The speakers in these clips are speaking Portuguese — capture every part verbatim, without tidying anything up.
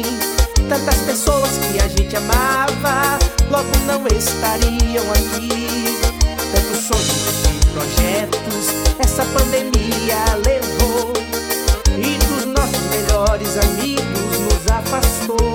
Tantas pessoas que a gente amava logo não estariam aqui. Tantos sonhos e projetos essa pandemia levou, e dos nossos melhores amigos nos afastou.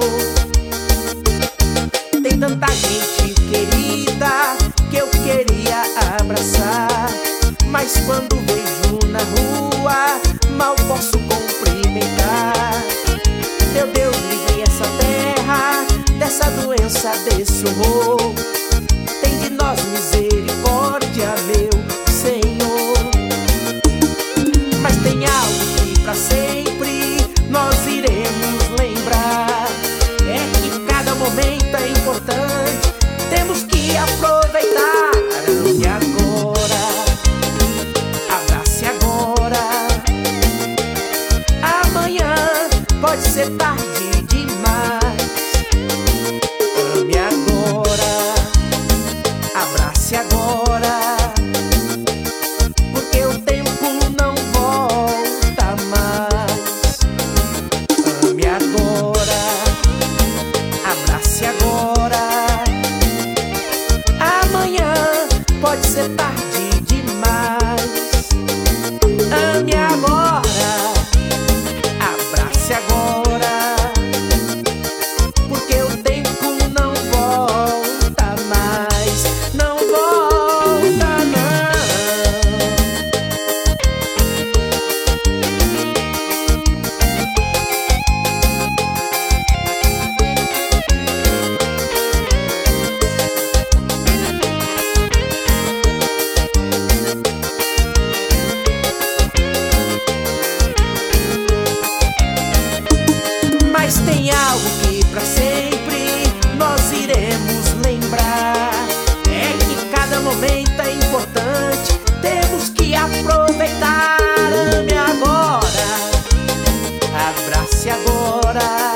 Tem tanta gente querida que eu queria abraçar, mas quando vejo na rua mal posso cumprimentar. Meu Deus, livre essa terra dessa doença, desse horror. Tem de nós misericórdia, meu Senhor. Mas tem algo que pra sempre nós iremos lembrar, é que cada momento é importante, temos que aproveitar. Ame agora, abrace agora. Amanhã pode ser tarde demais. Ame agora, abrace agora, porque o tempo não volta mais. Ame agora, abrace agora. Amanhã pode ser tarde demais. Ame agora, abrace agora, porque o tempo não volta mais. Não volta não. Mas tem algo que pra sempre nós iremos lembrar, é que cada momento é importante, temos que aproveitar. Ame agora, abrace agora.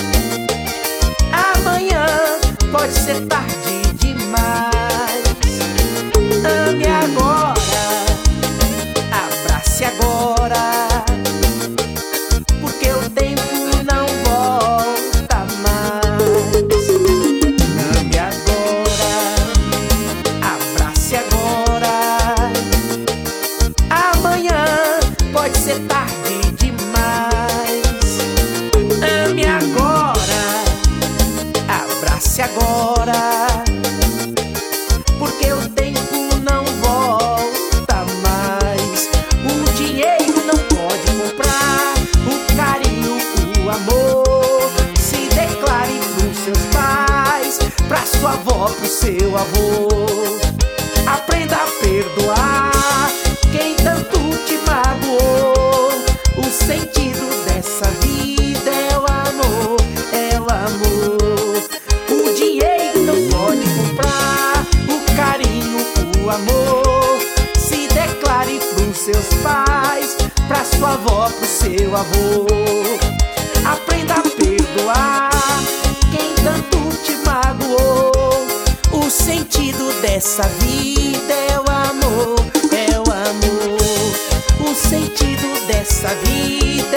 Amanhã pode ser tarde demais. Ame agora, abrace agora, porque o tempo não volta mais. Ame agora, abrace agora. Amanhã pode ser tarde demais. Ame agora, abrace agora, porque o tempo não volta mais. O dinheiro não pode comprar o carinho, o amor. Se declare pros seus pais, pra sua avó, pro seu avô. Aprenda a perdoar quem tanto te magoou. O sentido dessa vida é o amor, é o amor. O dinheiro não pode comprar o carinho, o amor. Se declare pros seus pais, pra sua avó, pro seu avô. Aprenda a perdoar quem tanto te magoou. O sentido dessa vida é o amor, é o amor. O sentido dessa vida